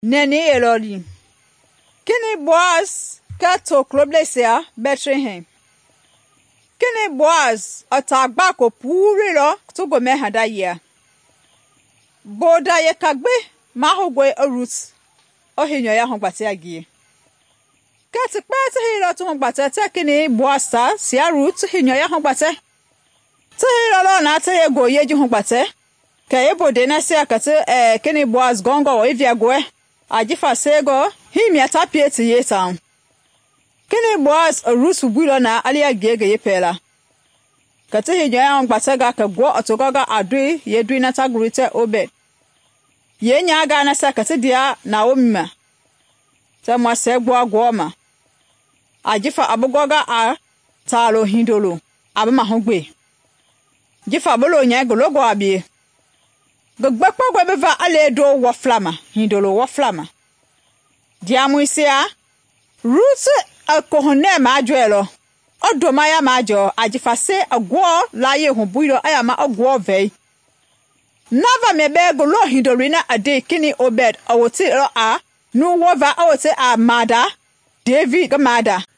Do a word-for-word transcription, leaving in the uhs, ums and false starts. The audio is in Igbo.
Neni eloli. Kini Boaz kato kloblesia Bethlehem. Kini Boaz atagba ko puri lo to go me hada ya. Boda ye kagbe ma hogwe Ruth. O hinyo ya hongbate agie. Kati pete hilo to hongbate te kini Boaz ta si Ruth hinyo ya hongbate. Te hilo lo na te ye go ye ji hongbate. Ka ye bode na se akate eh kini Boaz gongo o ivia gwe. Ajifa sego himi atapie ti ye town. Kini Boaz Ruth bulo na ali agege ye pela. Kati hinyo ya hongbate ga ka gwo otogoga adui ye dui na tagurite Obed. Ye nya ga na se kati dia na omima. Te mwa se gwo agwoma. Ajifa abugoga a talo hindolo. Abama hongbe. Jifa bolo nya gologo abi. Gbekpa gwe beva ale do wo flama. Hindolo wo flama. Diamu isia. Ruth akohone ma ajuelo. Odo maya ma ajo. Ajifa se agwo la ye humbuilo ayama agwo vei. Nava mebe golo hindolina ade kini Obed awote lo a. Nu wova awote a mada. David ga mada.